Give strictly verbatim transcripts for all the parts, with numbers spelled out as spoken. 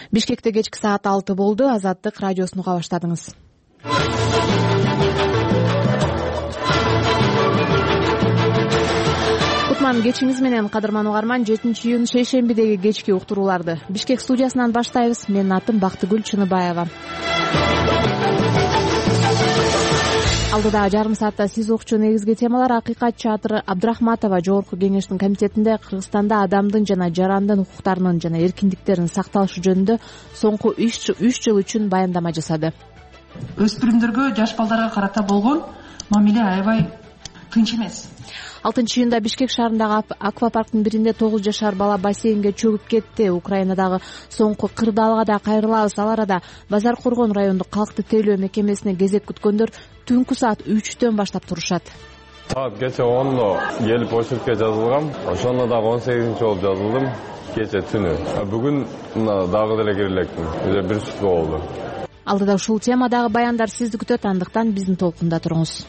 Бишкекте кечки саат алты болду. Азаттык радиосун уга баштадыңыз. Кутман кечиңиз менен, кадырман угарман. жетинчи июнь шейшембидеги кечки уктурууларды Бишкек студиясынан баштайбыз. Менин атым Бактыгүл Чыныбаева. Алдыда жарым саатта сиз окчу негизги темалар: акыйкат Чатыр Абдрахматова Жогорку кеңештин комитетинде Кыргызстанда адамдын жана жарандын укуктарынын жана эркиндиктеринин сакталышы жөнүндө соңку үч жыл үчүн баяндама жасады. Өспүрүмдөргө, жаш балдарга карата болгон мамиле аябай тынч эмес. алтынчы июнда Бишкек шаарындагы аквапарктын биринде тогуз жашар бала бассейнге чөгүп кетти. Украинадагы соңку кырдаалга да кайрылабыз. Ал арада Базар Коргон райондук калкты тейлөө мекемесине кезек күткөндөр түнкү саат үчтөн баштап турушат. Саат кече ондо келип очередке жазылгам. Ошондо дагы он сегизинчи болуп жазылдым. Кече түнү. Бүгүн дагы деле кире электим. Уже бир сутка болду. Алдыда ушул темадагы баяндар сизди күтөт, андыктан биздин толкунда туруңуз.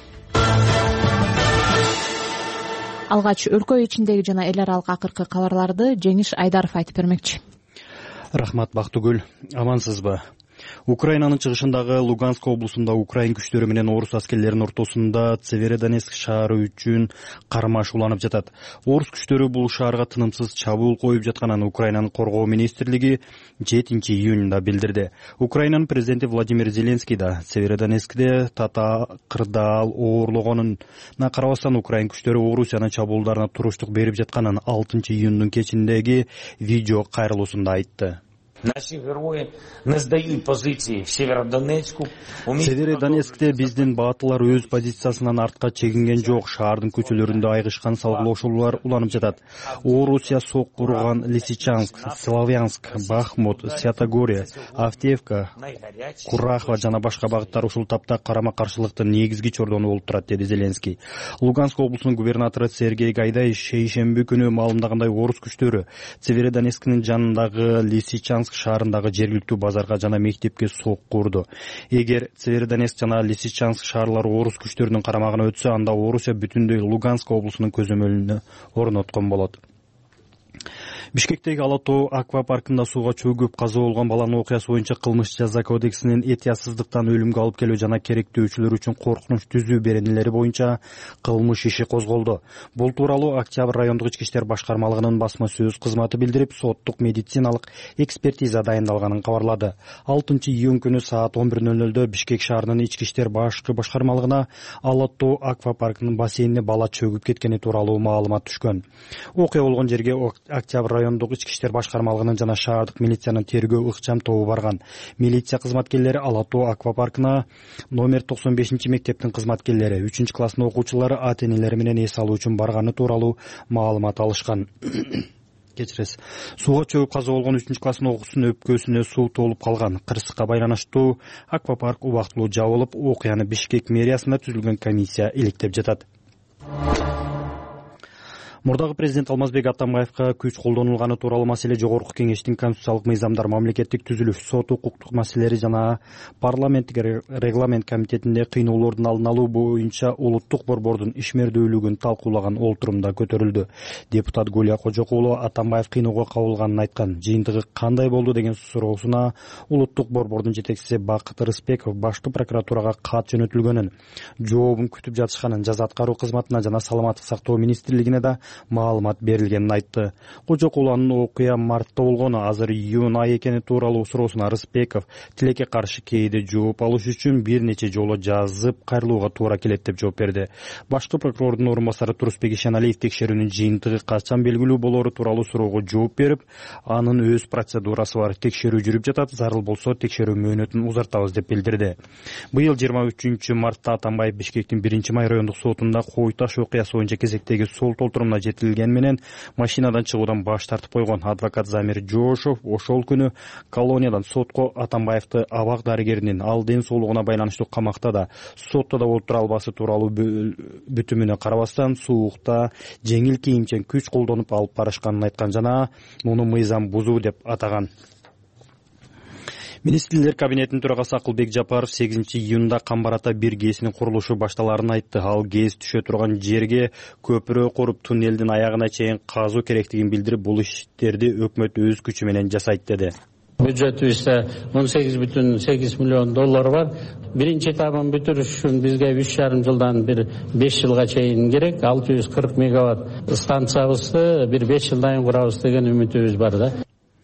Алгач өлкө ичиндеги жана эл аралык акыркы кабарларды Жеңиш Айдаров айтып бермекчи. Рахмат, Бактыгүл. Амансызбы? Украинанын чыгышындагы Луганск облусунда Украин күчтөрү менен орус аскерлеринин ортосунда Северодонецк шаары үчүн кармаш уланып жатат. Орус күчтөрү бул шаарга тынымсыз чабуул коюп жатканын Украинанын коргоо министрлиги жетинчи июнда билдирди. Украинанын президенти Владимир Зеленский да Северодонецкте тата кырдаал оорулогонуна карабастан Украин күчтөрү Орусиянын чабуулдарына туруштук берип жатканын алтынчы июндун кечиндеги видео кайрылуусунда айтты. Наши герои не сдают позиции в Северодонецку. Северодонецкте биздин баатылар өз позициясынан артка чегинген жок. Шаардын көчөлөрүндө айгышкан салгылоошулар уланып жатат. Орусия сокку урган Лисичанск, Славянск, Бахмут, Святогория, Автеевка, Курахова жана башка багыттар ушул тапта карама-каршылыктын негизги чордону болуп турат, деди Зеленский. Луганск облусунун губернатору Сергей Гайдай шейшемби күнү маалымдагандай, орус күчтөрү Северодонецктин жанындагы Лисичанск шаарындагы жергиликтүү базарга жана мектепке сокку урду. Эгер Северодонецк жана Лисичанск шаарлары орус күчтөрүнүн карамагына өтсө, анда Орусия бүтүндөй Луганск облусунун көзөмөлүнө орноткон болот. Бишкектеги Ала тоо аквапаркында сууга чөгүп каза болгон баланын окуясы боюнча кылмыш жаза кодексинин этиясыздыктан өлүмгө алып келүү жана керектөөчүлөр үчүн коркунуч түзүү беренелери боюнча кылмыш иши козголду. Бул тууралуу Октябрь райондук ички иштер башкармалыгынын басма сөз кызматы билдирип, соттук медициналык экспертиза дайындалганын кабарлады. алтынчы июнь күнү саат он бир ноль нолдо Бишкек шаарынын ички иштер башкы башкармалыгына Ала тоо аквапаркынын бассейнине бала чөгүп кеткени тууралуу маалымат түшкөн. Окуя болгон жерге Октябрь райондук ички иштер башкармалыгынын жана шаардык милициянын тергөө ыкчам тобу барган. Милиция кызматкерлери Ала тоо аквапаркына номер токсон бешинчи мектептин кызматкерлери, үчүнчү класстын окуучулары ата-энелери менен эс алуу үчүн барганы тууралуу маалымат алышкан. Кечиресиз. Сууга чөгүп каза болгон үчүнчү класстын окуучусунун өпкөсүнө суу толуп калган. Кырсыкка байланыштуу аквапарк убактылуу жабылып, окуяны Бишкек мэриясында түзүлгөн комиссия иликтеп жатат. Мурдагы президент Алмазбек Атамбаевка күч колдонулганы тууралуу маселе Жогорку кеңештин конституциялык мыйзамдар, мамлекеттик түзүлүш, сот укуктук маселелери жана парламенттик регламент комитетинде кыйноолордун алдын алуу боюнча улуттук борбордун ишмердүүлүгүн талкуулаган олтурумда көтөрүлдү. Депутат Гулия Кожокулу Атамбаев кыйноого кабылганын айткан. Жыйынтыгы кандай болду деген суроосуна улуттук борбордун жетекчиси Бакыт Рыспеков башкы прокуратурага кат жөнөтүлгөнүн, жообун күтүп жатышканын, жаза аткаруу кызматына жана саламаттык сактоо министрлигине да маалымат берилгенин айтты. Кожокуланын окуя мартта болгону, азыр июнь ай экени тууралуу суроосуна Рыспеков тилекке каршы кээде жооп алыш үчүн бир нече жолу жазып кайрылууга туура келет деп жооп берди. Башкы прокурордун орун басары Турусбек Ишеналиев текшерүүнүн жыйынтыгы качан белгилүү болору тууралуу суроого жооп берип, анын өз процедурасы бар, текшерүү жүрүп жатат, зарыл болсо текшерүү мөөнөтүн узартабыз деп билдирди. Быйыл жыйырма үчүнчү мартта Атамбаев Бишкектин биринчи май райондук сотунда Кой Таш окуясы боюнча кезектеги сол толтурумуна жетилген менен машинадан чыгуудан баш тартып койгон. Адвокат Замир Жошов ошол күнү колониядан сотко Атамбаевди абак дарыгеринин ал ден соолугуна байланыштуу камакта да, сотто да болуп тура албасы тууралуу бүтүмүнө карабастан суукта жеңил кийимчен күч колдонуп алып барышканын айткан жана муну мыйзам бузуу деп атаган. Министрлер кабинетинин төрагасы Акылбек Жапаров сегизинчи июнда Камбарата бир ГЭСинин курулушу башталарын айтты. Ал ГЭС түшө турган жерге көпүрө куруп туннелдин аягына чейин казуу керектигин билдирип, бул иштерди өкмөт өз күчү менен жасайт деди. Бюджетибизде он сегиз бүтүн сегиз миллион доллар бар. Биринчи этабын бүтүрүш үчүн бизге үч жарым жылдан бир беш жылга чейин керек. алты жүз кырк мегаватт станциябызды бир беш жылдан кийин курабыз деген үмүтүбүз бар да.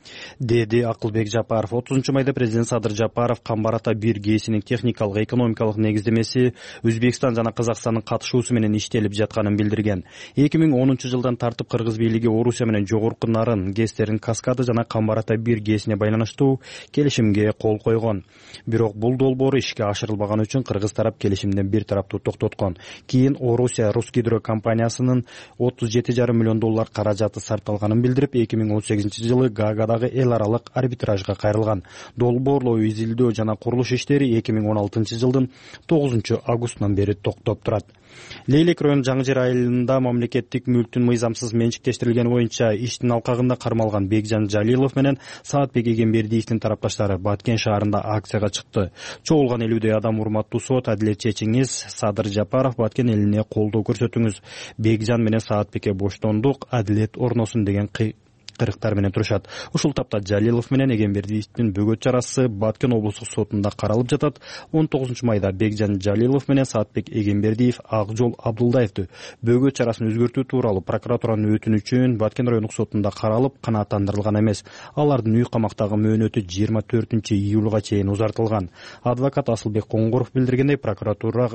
Деди Акылбек Жапаров. отузунчу майда президент Садыр Жапаров Камбар Ата бир гээсинин техникалык экономикалык негиздемеси Өзбекстан жана Казакстандын катышуусу менен иштелип жатканын билдирген. эки миң онунчу жылдан тартып Кыргыз бийлиги Орусия менен жогорку нарын гэстерин Каскады жана Камбар Ата бир гээсине байланыштуу келишимге кол койгон. Бирок бул долбоор ишке ашырылбаган үчүн кыргыз тарап келишимден бир тараптуу токтоткон. Кийин Орусия Русгидро компаниясынын отуз жети жарым миллион доллар каражаты сарпталганын билдирип, эки миң он сегизинчи жылы Гаагадагы эл аралык арбитражга кайрылган. Долбоорлоо, изилдөө жана курулуш иштери эки миң он алтынчы жылдын тогузунчу августунан бери токтоп турат. Лейлек район Жаңы Жер айылында мамлекеттик мүлктүн мыйзамсыз менчиктештирилгени боюнча иштин алкагында кармалган Бекжан Жалилов менен Саатбек Эгембердиевдин тарапташтары Баткен шаарында акцияга чыкты. Чогулган элүүдөй адам урматтуу сот, адилет чечиңиз, Садыр Жапаров Баткен элине колдоо көрсөтүңүз. Бекжан менен Саатбекке боштондук, адилет орносун деген кырыктар менен турушат. Ушул тапта Жалилов менен Эгембердиевдин бөгөт чарасы Баткен облустук сотунда каралып жатат. он тогузунчу майда Бекжан Жалилов менен Саатбек Эгембердиев Акжол Абдулдаевди бөгөт чарасын өзгөртүү тууралуу прокуратуранын өтүнүчүн Баткен райондук сотунда каралып, канааттандырылган эмес. Алардын үй камактагы мөөнөтү жыйырма төртүнчү июлга чейин узартылган. Адвокат Асылбек Коңгуров билдиргендей, прокуратура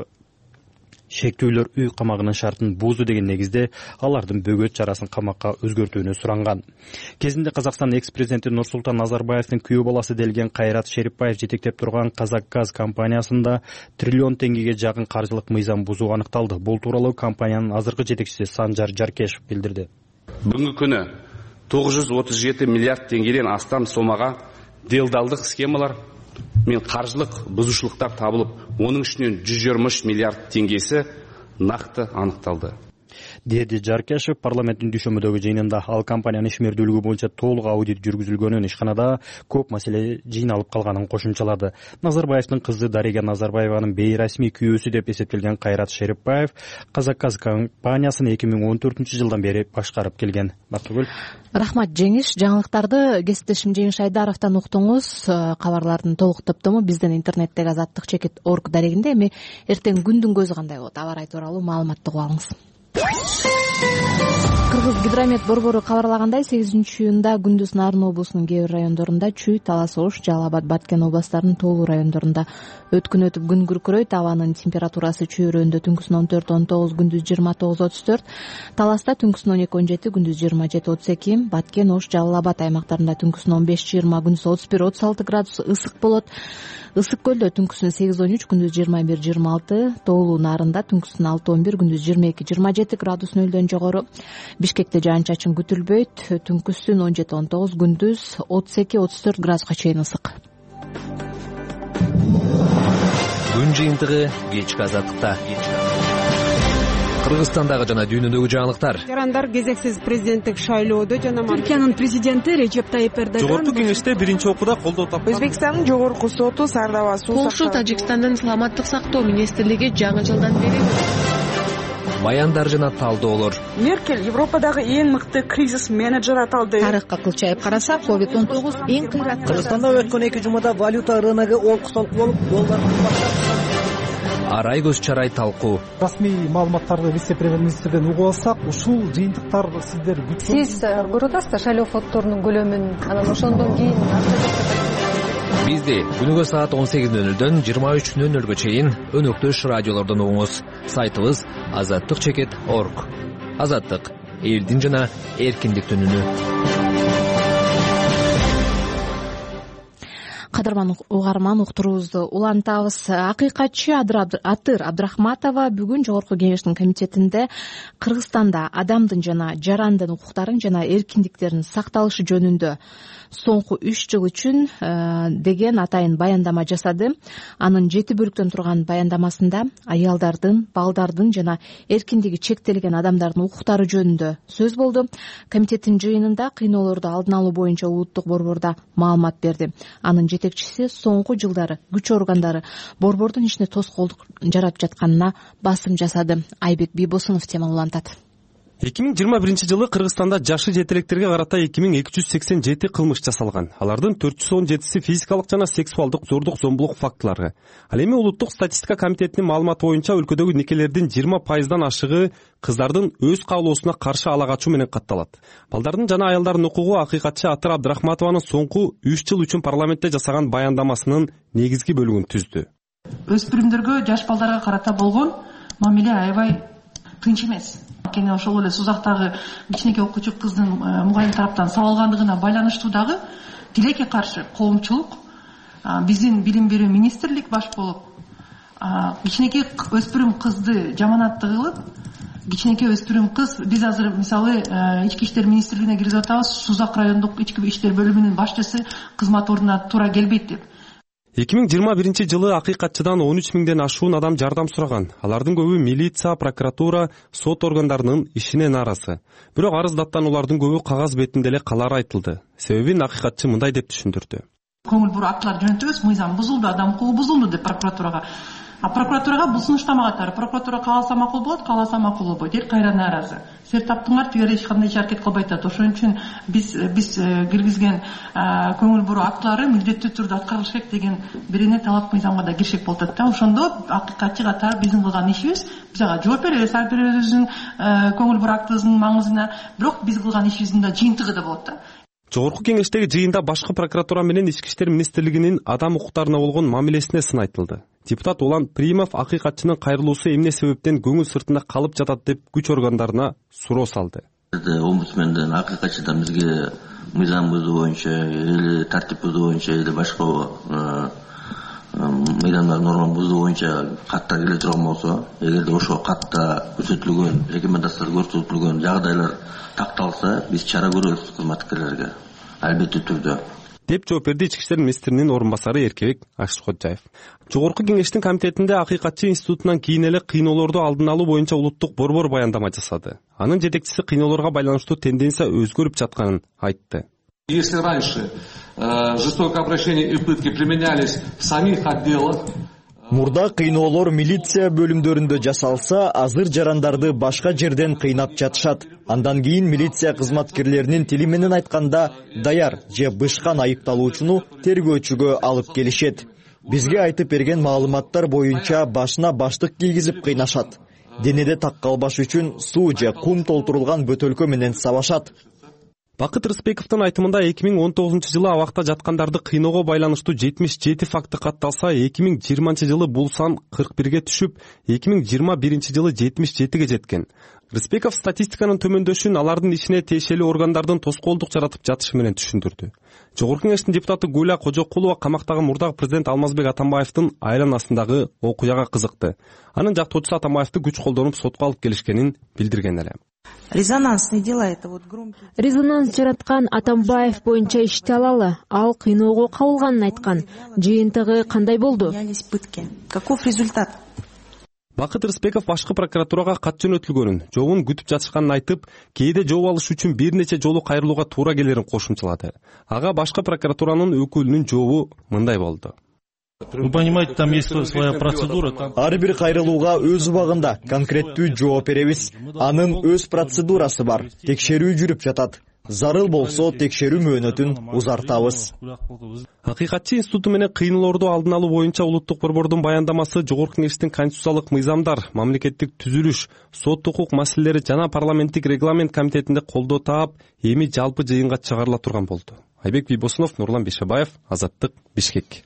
шектүүлөр үй камагынын шартын бузду деген негизде алардын бөгөт чарасын камакка өзгөртүүнү суранган. Кезинде Казакстан экс-президенти Нурсултан Назарбаевдин күйөө баласы делген Кайрат Шерипбаев жетектеп турган Казакгаз компаниясында триллион теңгеге жакын каржылык мыйзам бузуу аныкталды. Бул тууралуу компаниянын азыркы жетекчиси Санжар Жаркешев билдирди. Бүгүнкү күнү тогуз жүз отуз жети миллиард теңгеден астам сомага делдалдык схемалар мен каржылык бузушулуктар табылып, onun ішінен жүз жыйырма үч миллиард теңгесі нақты анықталды. Деди Жаркешев парламенттин дүйшөмбөдөгү жыйынында ал компаниянын ишмердүүлүгү боюнча толук аудит жүргүзүлгөнүн, ишканада көп маселе жыйналып калганын кошумчалады. Назарбаевдин кызы Дарига Назарбаеванын бейрасмий күйөөсү деп эсептелген Кайрат Шерипбаев Казакгаз компаниясын эки миң он төртүнчү жылдан бери башкарып келген. Бактыгүл. Рахмат Жеңиш. Жаңылыктарды кесиптешим Жеңиш Айдаровдон уктуңуз. Кабарлардын толук топтому биздин интернеттеги азаттык чекит орг дарегинде. Эми эртең күндүн көзү кандай болот? Аба ырайы тууралуу маалыматты угуп алыңыз. Кыргыз гидромет борбору кабарлагандай, сегизинчи июнда күндүз Нарын облусунун кээ бир райондорунда Чүй, Талас Ош, Жалал Абад, Баткен областарынын тоолуу райондорунда өткүн өтүп күн күркүрөйт. Абанын температурасы чөйрөндө түнкүсүн он төрт он тогуз, күндүз жыйырма тогуз отуз төрт, Таласта түнкүсүн он эки он жети, күндүз жыйырма жети отуз эки, Баткен, Ош, Жалал Абад аймактарында түнкүсүн он беш жыйырма, күндүз отуз бир отуз алты градус ысык болот. Ысык көлдө түнкүсүн сегиз он үч, күндүз жыйырма бир жыйырма алты, тоолуу Нарында түнкүсүн алты он бир, күндүз жыйырма эки жыйырма жети градус нөлдөн жогору. Бишкекте жаан-чачын күтүлбөйт, түнкүсүн он жети он тогуз, күндүз отуз эки отуз төрт градуска чейин ысык. Күн жыйынтыгы кечки азаттыкта. Кыргызстандагы жана дүйнөдөгү жаңылыктар. Жарандар кезексиз президенттик шайлоодо жана Түркиянын президенти Режеп Тайип Эрдоган жогорку кеңеште биринчи окууда колдоо тапкан. Өзбекстандын жогорку соту Сардава суу Полша, Тажикстандын саламаттык сактоо министрлиги жаңы жылдан бери баяндар жана талдоолор. Меркель Европадагы эң мыкты кризис менеджер аталды. Тарыхка кылчайып караса, ковид он тогуз эң кыйрат. Кыргызстанда өткөн эки жумада валюта рыногу олкусалык болуп, доллар Арай көз чарай талкуу. Расмий маалыматтарды вице-премьер-министрден угуп алсак, ушул жыйынтыктар сиздер күткөн. Сиз көрүп атасызбы шайлоо фонддорунун көлөмүн, анан ошондон кийин Бизди күнүгө саат он сегиз нөл нөлдөн жыйырма үч нөл нөлгө чейин өнөктөш радиолордон угуңуз. Сайтыбыз азаттык чекит точка орг. Азаттык элдин жана эркиндиктин үнү. Кадырман угарман уктуруубузду улантабыз. Акыйкатчы Атыр Абдрахматова бүгүн жогорку кеңештин комитетинде Кыргызстанда адамдын жана жарандын укуктарын жана эркиндиктеринин сакталышы жөнүндө соңку үч жыл үчүн деген атайын баяндама жасады. Анын жети бөлүктөн турган баяндамасында аялдардын, балдардын жана эркиндиги чектелген адамдардын укуктары жөнүндө сөз болду. Комитеттин жыйынында кыйноолорду алдын алуу боюнча улуттук борбордо маалымат берди. Анын жетекчиси соңку жылдары күч органдары борбордун ишине тоскоолдук жаратып жатканына басым жасады. Айбек Бийбосунов теманы улантат. эки миң жыйырма биринчи жылы Кыргызстанда жашы жетелектерге карата эки миң эки жүз сексен жети кылмыш жасалган. Алардын төрт жүз он жетиси физикалык жана сексуалдык зордук зомбулук фактылары. Ал эми Улуттук статистика комитетинин маалыматы боюнча өлкөдөгү никелердин жыйырма пайыздан ашыгы кыздардын өз каалоосуна каршы ала качуу менен катталат. Балдардын жана аялдардын укугу акыйкатчы Атыр Абдрахматованын соңку үч жыл үчүн парламентте жасаган баяндамасынын негизги бөлүгүн түздү. Өспүрүмдөргө, жаш балдарга карата болгон мамиле аябай тынч эмес. Анткени ошол эле Сузактагы кичинекей окуучу кыздын мугалим тараптан сабалгандыгына байланыштуу дагы тилекке каршы коомчулук биздин билим берүү министрлик баш болуп кичинекей өспүрүм кызды жаманатты кылып, кичинекей өспүрүм кыз биз азыр мисалы ички иштер министрлигине киргизип атабыз, Сузак райондук ички иштер бөлүмүнүн башчысы кызмат ордуна туура келбейт деп. эки миң жыйырма биринчи жылы акыйкатчыдан он үч миңден ашуун адам жардам сураган. Алардын көбү милиция, прокуратура, сот органдарынын ишине нааразы. Бирок арыздаттан улардын көбү кагаз бетинде эле калары айтылды. Себебин акыйкатчы мындай деп түшүндүрдү. Көңүл буруп актылар жөнөтөбүз, мыйзам бузулду, адам укугу бузулду деп прокуратурага. А прокуратурага бул сунуштама катары. Прокуратура кааласа макул болот, кааласа макул болбойт. Эл кайра нааразы. Сер таптыңар, тигер эч кандай иш аракет кылбайт атат. Ошон үчүн биз биз киргизген көңүл буруу актылары милдеттүү түрдө аткарылыш керек деген бирине талап мыйзамга да киришек болуп атат да. Ошондо акыйкатчы катары биздин кылган ишибиз, биз ага жооп беребиз, ар бирибиздин көңүл буруу актыбыздын маңызына, бирок биз кылган ишибиздин да жыйынтыгы да болот да. Жогорку кеңештеги жыйында башкы прокуратура менен ички иштер министрлигинин адам укуктарына болгон мамилесине сын айтылды. Депутат Улан Примов акыйкатчынын кайрылуусу эмне себептен көңүл сыртында калып жатат деп күч органдарына суроо салды. Омбудсменден акыйкатчыдан бизге мыйзам бузуу боюнча или тартип бузуу боюнча или башка мыйзамдар норма бузуу боюнча каттар келе турган болсо, эгерде ошол катта көрсөтүлгөн рекомендациялар көрсөтүлгөн жагдайлар такталса, биз чара көрөбүз кызматкерлерге, албеттүү түрдө. Деп жооп берди ички иштер министринин орун басары Эркебек Акшкоджаев. Жогорку кеңештин комитетинде акыйкатчы институтунан кийин эле кыйноолорду алдын алуу боюнча улуттук борбор баяндама жасады. Анын жетекчиси кыйноолорго байланыштуу тенденция өзгөрүп жатканын айтты. Если раньше жестокое обращение и пытки применялись в самих отделах, мурда кыйноолор милиция бөлүмдөрүндө жасалса, азыр жарандарды башка жерден кыйнап жатышат. Андан кийин милиция кызматкерлеринин тили менен айтканда даяр же бышкан айыпталуучуну тергөөчүгө алып келишет. Бизге айтып берген маалыматтар боюнча башына баштык кийгизип кыйнашат. Денеде так калбаш үчүн суу же кум толтурулган бөтөлкө менен сабашат. Бакыт Рыспековдун айтымында эки миң он тогузунчу жылы абакта жаткандарды кыйноого байланыштуу жетимиш жети факты катталса, эки миң жыйырманчы жылы бул сан кырк бирге түшүп, эки миң жыйырма биринчи жылы жетимиш жетиге жеткен. Рыспеков статистиканын төмөндөшүн алардын ишине тиешелүү органдардын тоскоолдук жаратып жатышы менен түшүндүрдү. Жогорку кеңештин депутаты Гуля Кожокулова камактагы мурдагы президент Алмазбек Атамбаевдин айланасындагы окуяга кызыкты. Анын жактоочусу Атамбаевди күч колдонуп сотко алып келишкенин билдирген эле. Резонансные дела это вот громкие. Резонанс жараткан Атамбаев боюнча ишти алалы. Ал кыйноого кабылганын айткан. Жыйынтыгы кандай болду? Каков результат? Бакыт Рыспеков башкы прокуратурага кат жөнөтүлгөнүн, жообун күтүп жатышканын айтып, кээде жооп алыш үчүн бир нече жолу кайрылууга туура келерин кошумчалады. Ага башкы прокуратуранын өкүлүнүн жообу мындай болду. Вы понимаете, там есть своя процедура. Там... Ар бир кайрылууга өз убагында конкреттүү жооп беребиз. Анын өз процедурасы бар. Текшерүү жүрүп жатат. Зарыл болсо текшерүү мөөнөтүн узартабыз. Акыйкатчы институту менен кыйноолорду алдын алуу боюнча улуттук борбордун баяндамасы Жогорку кеңештин конституциялык мыйзамдар, мамлекеттик түзүлүш, сот укук маселелери жана парламенттик регламент комитетинде колдоо таап, эми жалпы жыйынга чыгарыла турган болду. Айбек Бийбосунов, Нурлан Бейшебаев, Азаттык, Бишкек.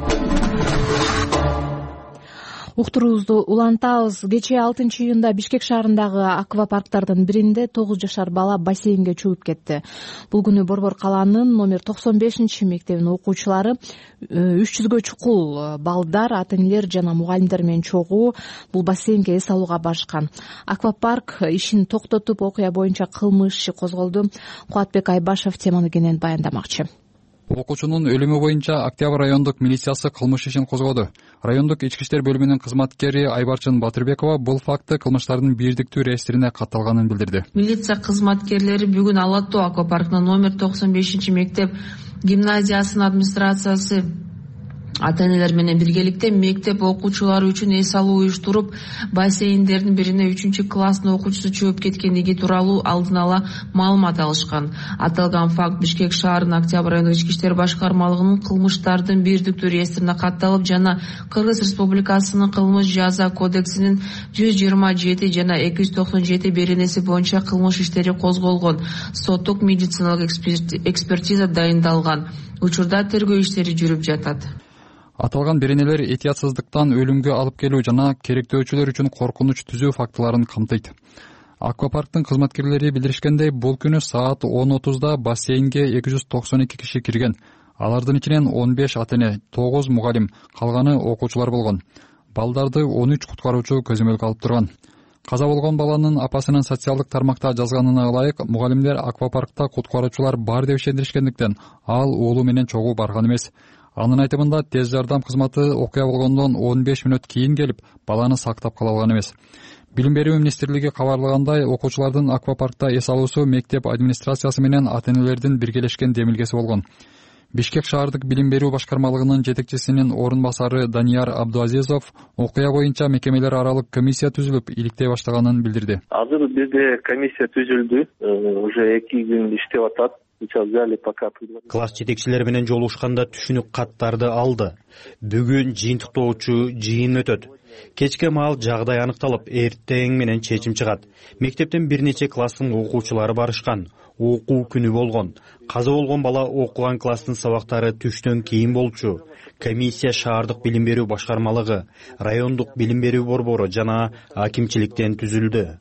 Уктуруубузду улантабыз. Кечээ алтынчы июнда Бишкек шаарындагы аквапарктардын биринде тогуз жашар бала бассейнге чөгүп кетти. Бул күнү Борбор калаанын номер токсон бешинчи мектебинин окуучулары үч жүзгө чукул балдар, ата-энелер жана мугалимдер менен чогуу бул бассейнге эс алууга барышкан. Аквапарк ишин токтотуп, окуя боюнча кылмыш иши козголду. Кубатбек Айбашев теманы кенен баяндамакчы. Окуучунун өлүмү боюнча Октябрь райондук милициясы кылмыш ишин козгоду. Райондук ички иштер бөлүмүнүн кызматкери Айбарчын Батырбекова бул факты кылмыштардын бирдиктүү реестрине катталганын билдирди. Милиция кызматкерлери бүгүн Ала Тоо аквапаркынын номер токсон бешинчи мектеп гимназиясынын администрациясы ата энелер менен биргеликте мектеп окуучулары үчүн эс алуу уюштуруп, бассейндердин бирине үчүнчү класстын окуучусу чөгүп кеткендиги тууралуу алдын ала маалымат алышкан. Аталган факт Бишкек шаарынын Октябрь райондук ички иштер башкармалыгынын кылмыштардын бирдиктүү реестрине катталып жана Кыргыз Республикасынын кылмыш жаза кодексинин жүз жыйырма жети жана эки жүз токсон жети беренеси боюнча кылмыш иштери козголгон. Соттук медициналык экспертиза дайындалган. Учурда тергөө иштери жүрүп жатат. Аталган беренелер этиятсыздыктан өлүмгө алып келүү жана керектөөчүлөр үчүн коркунуч түзүү фактыларын камтыйт. Аквапарктын кызматкерлери билдиришкендей, бул күнү саат он отузда бассейнге эки жүз токсон эки киши кирген. Алардын ичинен он беш ата эне, тогуз мугалим, калганы окуучулар болгон. Балдарды он үч куткаруучу көзөмөлгө алып турган. Каза болгон баланын апасынын социалдык тармакта жазганына ылайык, мугалимдер аквапаркта куткаруучулар бар деп ишендиришкендиктен ал уулу менен чогуу барган эмес. Анын айтымында тез жардам кызматы окуя болгондон он беш мүнөт кийин келип, баланы сактап кала алган эмес. Билим берүү министрлиги кабарлагандай, окуучулардын аквапаркта эс алуусу мектеп администрациясы менен ата энелердин биргелешкен демилгеси болгон. Бишкек шаардык билим берүү башкармалыгынын жетекчисинин орун басары Данияр Абдуазизов окуя боюнча мекемелер аралык комиссия түзүлүп, иликтей баштаганын билдирди. Азыр бизде комиссия түзүлдү, уже эки күн иштеп атат. Класс жетекчилери менен жолугушканда түшүнүк каттарды алды. Бүгүн жыйынтыктоочу жыйын өтөт. Кечке маал жагдай аныкталып, эртең менен чечим чыгат. Мектептен бир нече класстын окуучулары барышкан. Окуу күнү болгон. Каза болгон бала окуган класстын сабактары түштөн кийин болчу. Комиссия шаардык билим берүү башкармалыгы, райондук билим берүү борбору жана акимчиликтен түзүлдү.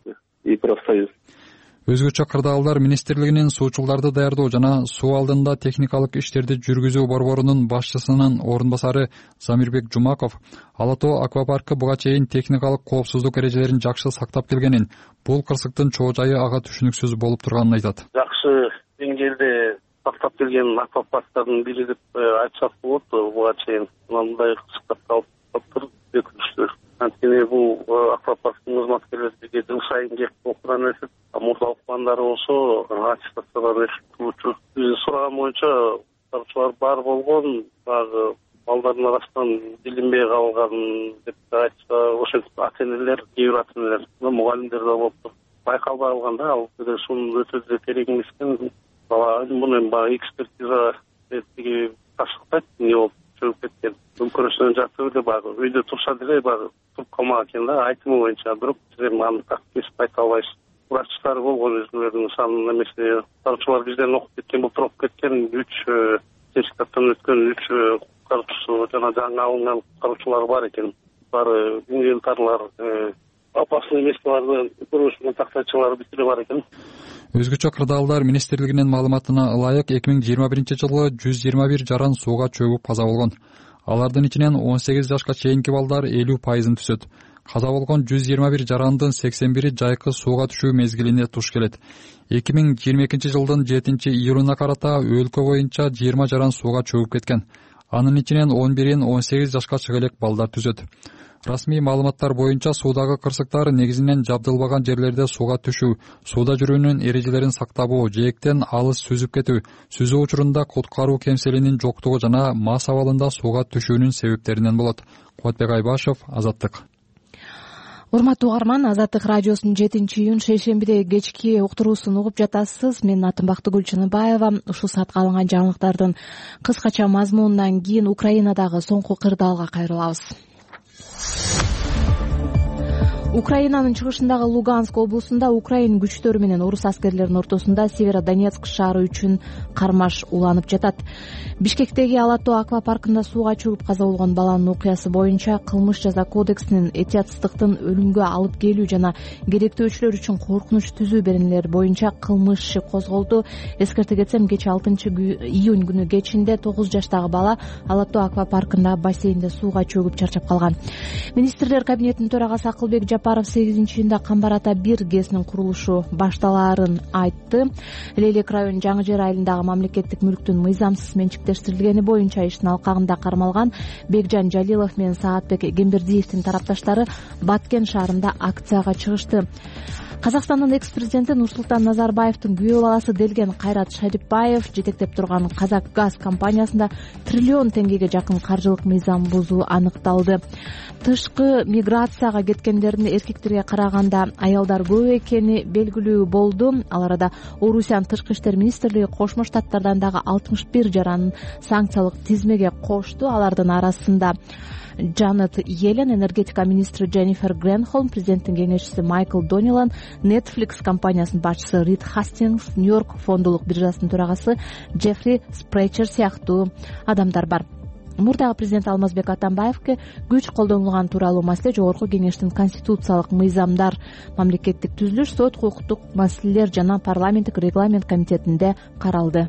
Өзгөчө кырдаалдар министрлигинин суучулдарды даярдоо жана суу алдында техникалык иштерди жүргүзүү борборунун башчысынын орун басары Замирбек Жумаков Ала Тоо аквапаркы буга чейин техникалык коопсуздук эрежелерин жакшы сактап келгенин, бул кырсыктын чоо жайы ага түшүнүксүз болуп турганын айтат. Жакшы деңгээлде сактап келген аквапарктардын бири деп айтсак болот. Буга чейин мындай кырсыктар калып өкүнүчтүү. Анткени бул аквапарктын кызматкерлери бизге жыл сайын келип окуудан өтүп, мурда окугандары болсо аттестациядан өтүп, биз сураган боюнча куткаруучулар бар болгон, баягы балдардын арасынан билинбей калган деп айтса, ошентип ата энелер, кээ бир ата энелер, мугалимдер да болуптур. Байкалбай калган да, ал сунун өтөдө керек эмес экен. Бала муну эми баягы экспертиза этиги ташыктайт, эмне болуп чөгүп кеткен. Мүмкүнчүлүгүн жакшы эле баягы үйдө турса деле баягы туруп калмак экен да, айтымы боюнча. Бирок сиз эми аны так кесип айта албайсыз. Врачтар болгон өзүлөрүнүн санын эмесе, куткаруучулар бизден окуп кеткен, былтыр окуп кеткен үч сертификаттан өткөн үч куткаруучусу жана жаңы алынган куткаруучулар бар экен. Баары инвентарлар, опасный местоларды көрүшүн тактайчылары бүт эле бар экен. Өзгөчө кырдаалдар министрлигинин маалыматына ылайык эки миң жыйырма биринчи жылы жүз жыйырма бир жаран сууга чөгүп каза болгон. Алардын ичинен он сегиз жашка чейинки балдар элүү пайызын түзөт. Каза болгон жүз жыйырма бир жарандын сексен бири жайкы сууга түшүү мезгилине туш келет. эки миң жыйырма экинчи жылдын жетинчи июлуна карата өлкө боюнча жыйырма жаран сууга чөгүп кеткен. Анын ичинен он бирин он сегиз жашка чыга элек балдар түзөт. Расмий маалыматтар боюнча суудагы кырсыктар негизинен жабдылбаган жерлерде сууга түшүү, сууда жүрүүнүн эрежелерин сактабоо, жээктен алыс сүзүп кетүү, сүзүү учурунда куткаруу кемселинин жоктугу жана мас абалында сууга түшүүнүн себептеринен болот. Кубатбек Айбашев, Азаттык. Урматтуу угарман, Азаттык радиосунун жетинчи июнь шейшембиде кечки уктуруусун угуп жатасыз. Мен атым Бактыгүл Чыныбаева. Ушул саатка алынган жаңылыктардын кыскача мазмунунан кийин Украинадагы соңку кырдаалга кайрылабыз. Украинанын чыгышындагы Луганск облусунда Украин күчтөрү менен орус аскерлеринин ортосунда Северодонецк шаары үчүн кармаш уланып жатат. Бишкектеги Ала Тоо аквапаркында сууга чөгүп каза болгон баланын окуясы боюнча кылмыш жаза кодексинин этиятсыздыктын өлүмгө алып келүү жана керектөөчүлөр үчүн коркунуч түзүү беренелери боюнча кылмыш иши козголду. Эскерте кетсем, кечээ алтынчы июнь күнү кечинде тогуз жаштагы бала Ала Тоо аквапаркында бассейнде сууга чөгүп чарчап калган. Министрлер кабинетинин төрагасы Акылбек Жапаров сегизинчи июнда Камбар ата бир гэсинин курулушу башталаарын айтты. Лейлек район Жаңы Жер айылындагы мамлекеттик мүлктүн мыйзамсыз менчиктештирилгени боюнча иштин алкагында кармалган Бекжан Жалилов менен Саатбек Кембердиевдин тарапташтары Баткен шаарында акцияга чыгышты. Казакстандын экс президенти Нурсултан Назарбаевдин күйөө баласы Делген Кайрат Шарипбаев жетектеп турган Казак газ компаниясында триллион теңгеге жакын каржылык мыйзам бузуу аныкталды. Тышкы миграцияга кеткендердин эркектерге караганда аялдар көп экени белгилүү болду. Ал арада Орусиянын тышкы иштер министрлиги Кошмо Штаттардан дагы алтымыш бир жаранын санкциялык тизмеге кошту. Алардын арасында Джанет Йеллен, энергетика министри Дженнифер Гренхолм, президенттин кеңешчиси Майкл Донилан, Netflix компаниясынын башчысы Рид Хастингс, Нью-Йорк фондулук биржасынын төрагасы Джеффри Спречер сыяктуу адамдар бар. Мурдагы президент Алмазбек Атамбаевке күч колдонулган тууралуу маселе Жогорку кеңештин конституциялык мыйзамдар, мамлекеттик түзүлүш, сот кукуктук маселелер жана парламенттик регламент комитетинде каралды.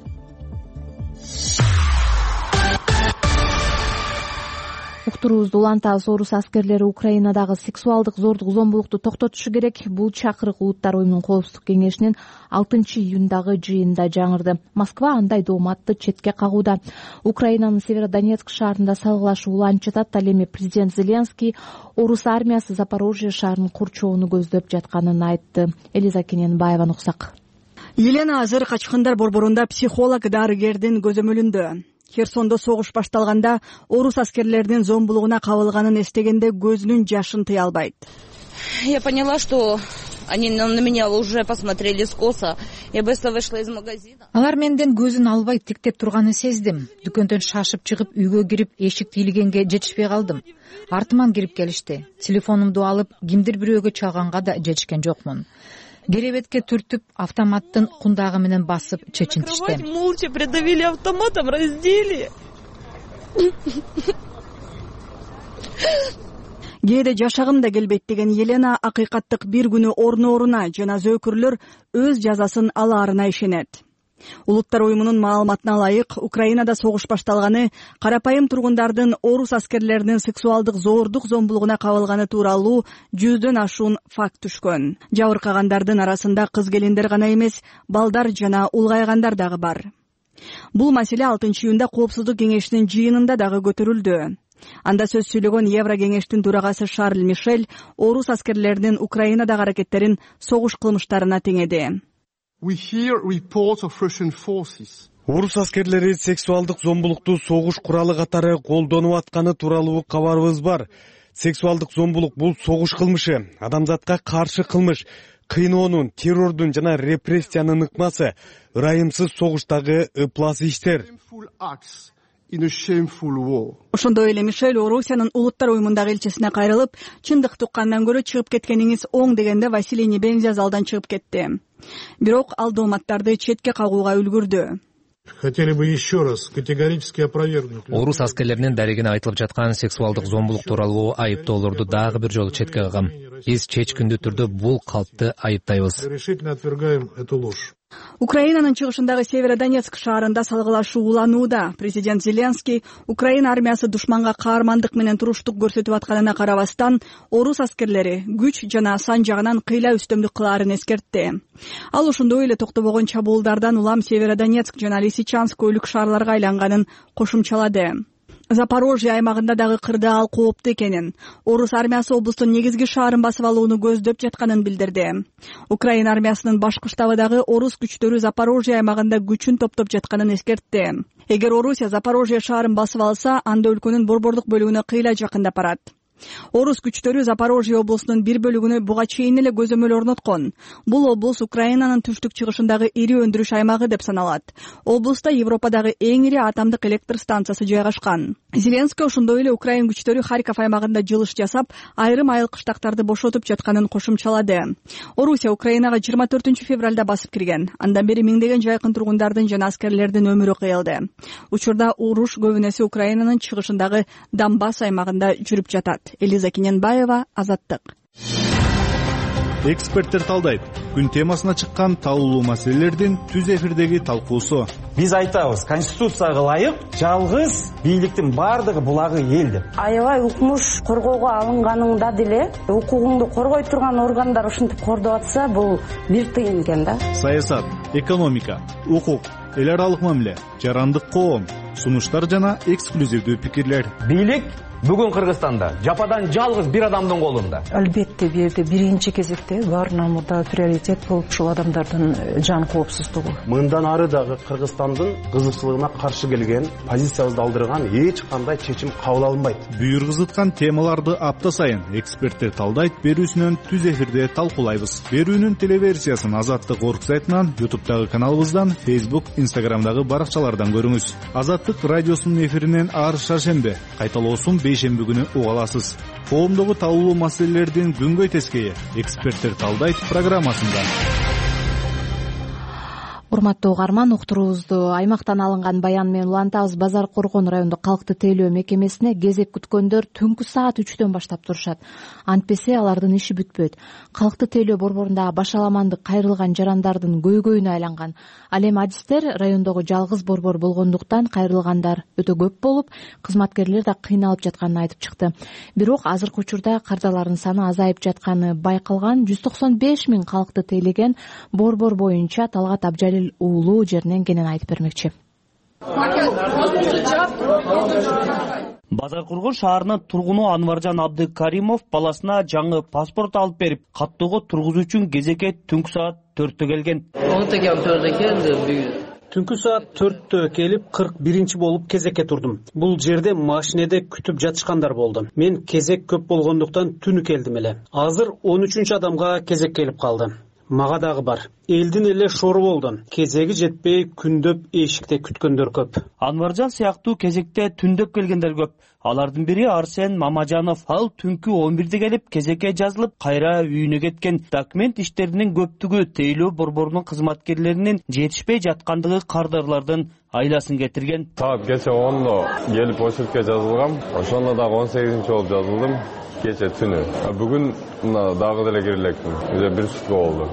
Уктуруубузду улантабыз. Орус аскерлери Украинадагы сексуалдык зордук зомбулукту токтотушу керек. Бул чакырык Улуттар уюмунун коопсуздук кеңешинин алтынчы июндагы жыйынында жаңырды. Москва андай дооматты четке кагууда. Украинанын Северодонецк шаарында салгылашуу уланып жатат. Ал эми президент Зеленский орус армиясы Запорожье шаарынын курчоону көздөп жатканын айтты. Элиза Кененбаеваны уксак. Елена азыр качкындар борборунда психолог дарыгердин көзөмөлүндө. Херсондо согуш башталганда орус аскерлеринин зомбулугуна кабылганын эстегенде көзүнүн жашын тыя албайт. Я поняла, что они на меня уже посмотрели скоса. Я быстро вышла из магазина. Алар менден көзүн албай тиктеп турганын сездим. Дүкөндөн шашып чыгып үйгө кирип эшикти илгенге жетишпей калдым. Артыман кирип келишти. Телефонумду алып кимдир бирөөгө чалганга да жетишкен жокмун. Керебетке түртүп, автоматтын кундагы менен басып чечинтишти. Молча придавили автоматом, раздели. Кээде жашагым да келбейт деген Елена акыйкаттык бир күнү орно-оруна жана зөөкүрлөр өз жазасын алаарына ишенет. Улуттар уюмунун маалыматына ылайык, Украинада согуш башталганы карапайым тургундардын орус аскерлеринин сексуалдык зордук зомбулугуна кабылганы тууралуу жүздөн ашуун факт түшкөн. Жабыркагандардын арасында кыз келиндер гана эмес, балдар жана улгайгандар дагы бар. Бул маселе алтынчы июнда коопсуздук кеңешинин жыйынында дагы көтөрүлдү. Анда сөз сүйлөгөн Евро кеңештин төрагасы Шарль Мишель орус аскерлеринин Украинадагы аракеттерин согуш кылмыштарына теңеди. Орус аскерлери сексуалдык зомбулукту согуш куралы катары колдонуп атканы тууралуу кабарыбыз бар. Сексуалдык зомбулук бул согуш кылмышы, адамзатка каршы кылмыш, кыйноонун, террордун жана репрессиянын ыкмасы, ырайымсыз согуштагы ыплас иштер. Ошондой эле Мишель Орусиянын Улуттар уюмундагы элчисине кайрылып, чындык туккандан көрө чыгып кеткениңиз оң дегенде Василий Небензя залдан чыгып кетти. Бирок ал дооматтарды четке кагууга үлгүрдү. Хотели бы еще раз категорически опровергнуть. Орус аскерлеринин дарегине айтылып жаткан сексуалдык зомбулук тууралуу айыптоолорду дагы бир жолу четке кагам. Биз чечкиндүү түрдө бул калпты айыптайбыз. Решительно отвергаем эту ложь. Украинанын чыгышындагы Северодонецк шаарында салгылашуу уланууда. Президент Зеленский Украина армиясы душманга каармандык менен туруштук көрсөтүп атканына карабастан, орус аскерлери күч жана сан жагынан кыйла үстөмдүк кылаарын эскертти. Ал ошондой эле токтобогон чабуулдардан улам Северодонецк жана Лисичанск өлүк шаарларга айланганын кошумчалады. Запорожье аймагында дагы кырдаал кооптуу экенин, орус армиясы облустун негизги шаарын басып алууну көздөп жатканын билдирди. Украина армиясынын башкы штабы дагы орус күчтөрү Запорожье аймагында күчүн топтоп жатканын эскертти. Эгер Орусия Запорожье шаарын басып алса, анда өлкөнүн борбордук бөлүгүнө кыйла жакындап барат. Орус күчтөрү Запорожье облусунун бир бөлүгүнө буга чейин эле көзөмөл орноткон. Бул облус Украинанын түштүк чыгышындагы ири өндүрүш аймагы деп саналат. Облуста Европадагы эң ири атомдук электр станциясы жайгашкан. Зеленский ошондой эле Украин күчтөрү Харьков аймагында жылыш жасап, айрым айыл кыштактарды бошотуп жатканын кошумчалады. Орусия Украинага жыйырма төртүнчү февралда басып кирген. Андан бери миңдеген жайкын тургундардын жана аскерлердин өмүрү кыйылды. Учурда уруш көбүнесе Украинанын чыгышындагы Донбасс аймагында жүрүп жатат. Элиза Кененбаева, Азаттык. Эксперттер талдайт. Күн темасына чыккан таулуу маселелердин түз эфирдеги талкуусу. Биз айтабыз, конституцияга ылайык жалгыз бийликтин бардыгы булагы эл деп. Аябай укмуш коргоого алынганыңда деле укугуңду коргой турган органдар ушинтип кордоп атса, бул бир тыйын экен да. Саясат, экономика, укук, эл аралык мамиле, жарандык коом, сунуштар жана эксклюзивдүү пикирлер. Бийлик Бүгүн Кыргызстанда жападан жалгыз бир адамдын колунда. Албетте бул жерде биринчи кезекте бар намыда приоритет болуп ушул адамдардын жан коопсуздугу. Мындан ары дагы Кыргызстандын кызыкчылыгына каршы келген, позициябызды алдырган эч кандай чечим кабыл алынбайт. Буйргузуткан темаларды апта сайын эксперттер талдайт, берүүсүнөн түз эфирде талкуулайбыз. Берүүнүн телеверсиясын Азаттык орг сайтынан, ютубтагы каналыбыздан, Facebook, Instagramдагы баракчалардан көрүңүз. Азаттык радиосунун эфиринен ар шаршембе, кайталоосун бейшемби күнү уга аласыз. Коомдогу талкуулуу маселелердин күнгөй тескейи эксперттер талдайт программасында. Урматтуу угарман, уктуруубузду аймактан алынган баян менен улантабыз. Базар Коргон райондук калкты тейлөө мекемесине кезек күткөндөр түнкү саат үчтөн баштап турушат. Антпесе алардын иши бүтпөйт. Калкты тейлөө борборундагы башаламандык кайрылган жарандардын көйгөйүнө айланган. Ал эми адистер райондогу жалгыз борбор болгондуктан кайрылгандар өтө көп болуп, кызматкерлер да кыйналып жатканын айтып чыкты. Бирок азыркы учурда кардалардын саны азайып жатканы байкалган. жүз токсон беш миң калкты тейлеген борбор боюнча Талгат Абжалил уулу жеринен кенен айтып бермекчи. Базар Коргон шаарынын тургуну Анваржан Абдыкаримов баласына жаңы паспорт алып берип, каттоого тургузуу үчүн кезекке түнкү саат төрттө келген. Түнкү саат төрттө келип, кырк биринчи болуп кезекке турдум. Бул жерде машинеде күтүп жатышкандар болду. Мен кезек көп болгондуктан түнү келдим эле. Азыр он үчүнчү адамга кезек келип калды. Мага дагы бар. Элдин эле шору болду. Кезеги жетпей күндөп эшикте күткөндөр көп. Анваржан сыяктуу кезекте түндөп келгендер көп. Алардын бири Арсен Мамажанов. Ал түнкү он бирде келип, кезекке жазылып, кайра үйүнө кеткен. Документ иштеринин көптүгү тейлөө борборунун кызматкерлеринин жетишпей жаткандыгы кардарлардын айласын кетирген. Саат кече ондо келип очередке жазылгам. Ошондо дагы он сегизинчи болуп жазылдым. Кече түнү. Бүгүн дагы деле кире электим. Уже бир сутка болду.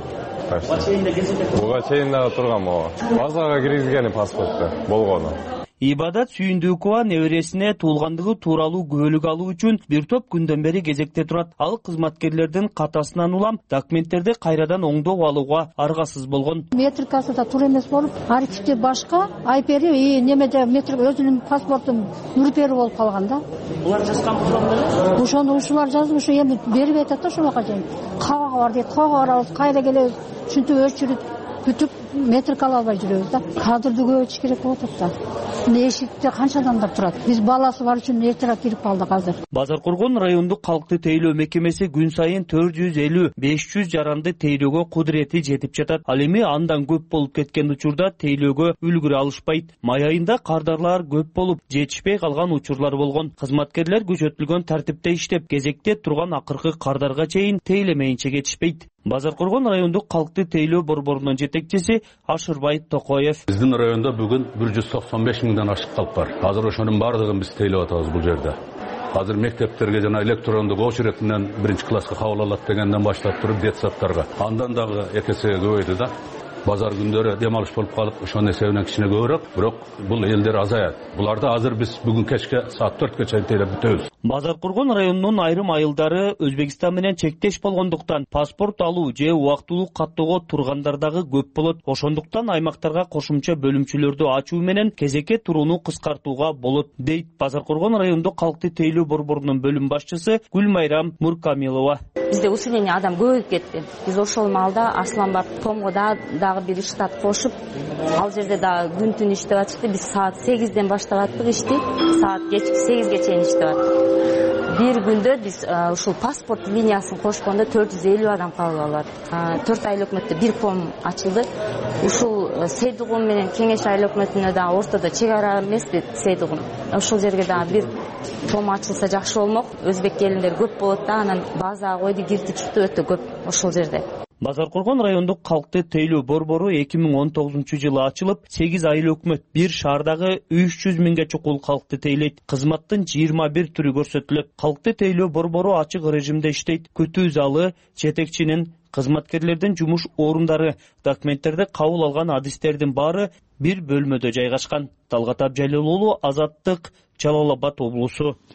Буга чейин дагы тургам ооба. Базага киргизгени паспортто болгону. Ибадат Сүйүндүкова небересине туулгандыгы тууралуу күбөлүк алуу үчүн бир топ күндөн бери кезекте турат. Ал кызматкерлердин катасынан улам документтерди кайрадан оңдоп алууга аргасыз болгон. Метрикасы да туура эмес болуп, архивде башка, айпери немеде метрик өзүнүн паспортун нурпери болуп калган да. Булар жазган булар. Ошону ушулар жазып, ушу эми берип атат да ошону качан. Кабага бар дейт, кабага барабыз, кайра келебиз. Ушинтип өчүрүп бүтүп метрик ала албай жүрөбүз да. Кадрды көбөйтүш керек болуп атат да. Эшикте канча адамдар турат? Биз баласы бар үчүн эртерээк кирип калдык азыр. Базар Коргон райондук калкты тейлөө мекемеси күн сайын төрт жүз элүү беш жүз жаранды тейлөөгө кудурети жетип жатат. Ал эми андан көп болуп кеткен учурда тейлөөгө үлгүрө алышпайт. Май айында кардарлар көп болуп, жетишпей калган учурлар болгон. Кызматкерлер күчөтүлгөн тартипте иштеп, кезекте турган акыркы кардарга чейин тейлемейинче кетишпейт. Базар Коргон райондук калкты тейлөө борборунун жетекчиси Ашырбай Токоев. Биздин райондо бүгүн бир жүз токсон беш миңден ашык калп бар. Азыр ошонун бардыгын биз тейлеп атабыз бул жерде. Азыр мектептерге жана электрондук очередь менен биринчи класска кабыл алат дегенден баштап туруп детсадтарга. Андан дагы эки эсеге көбөйдү да. Базар күндөрү дем алыш болуп калып, ошонун эсебинен кичине көбүрөөк, бирок бул элдер азаят. Буларды азыр биз бүгүн кечке саат төрткө чейин тейлеп бүтөбүз. Базар Коргон районунун айрым айылдары Өзбекстан менен чектеш болгондуктан паспорт алуу же убактылуу каттоого тургандар дагы көп болот. Ошондуктан аймактарга кошумча бөлүмчөлөрдү ачуу менен кезекке турууну кыскартууга болот, дейт Базар Коргон райондук калкты тейлөө борборунун бөлүм башчысы Гүлмайрам Муркамилова. Бизде усиление адам көбөйүп кетти. Биз ошол маалда Асланбат Томгода дагы бир штат кошуп, ал жерде дагы күн түн иштеп атышты. Биз саат сегизден баштап аттык ишти, саат кечки сегизге чейин иштеп аттык. Бир күндө биз ушул паспорт линиясын кошкондо төрт жүз элүү адам кабыл алат. төрт айыл өкмөттө бир пом ачылды. Ушул Сейдугун менен Кеңеш айыл өкмөтүнө дагы ортодо чек ара эмеспи Сейдугун. Ошол жерге дагы бир пом ачылса жакшы болмок. Өзбек келиндер көп болот да, анан базага койду киртичиптүү өтө көп ошол жерде. Базар Коргон райондук калкты тейлөө борбору эки миң он тогузунчу жылы ачылып, сегиз айыл өкмөт бир шаардагы үч жүз миңге чукул калкты тейлейт. Кызматтын жыйырма бир түрү көрсөтүлөт. Калкты тейлөө борбору ачык режимде иштейт. Күтүү залы, жетекчинин, кызматкерлердин жумуш орундары, документтерди кабыл алган адистердин баары бир бөлмөдө жайгашкан. Талгат Абжалил уулу, Азаттык, Жалал Абад облусу.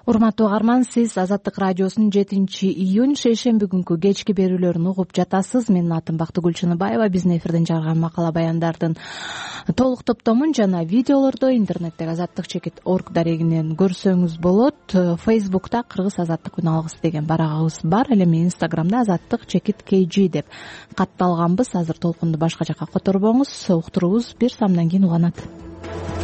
урматтуу угарман, сиз Азаттык радиосунун жетинчи июнь шейшемби күнкү кечки берүүлөрүн угуп жатасыз. Менин атым Бактыгүл Чыныбаева. Биздин эфирден жарган макала баяндардын толук топтомун жана видеолорду интернеттеги азаттык чекит орг дарегинен көрсөңүз болот. Фейсбукта Кыргыз азаттык үн алгысы деген барагыбыз бар. Ал эми Инстаграмда азаттык чекит kg деп катталганбыз. Азыр толкунду башка жака которбоңуз. Уктуруубуз бир самдан кийин уланат.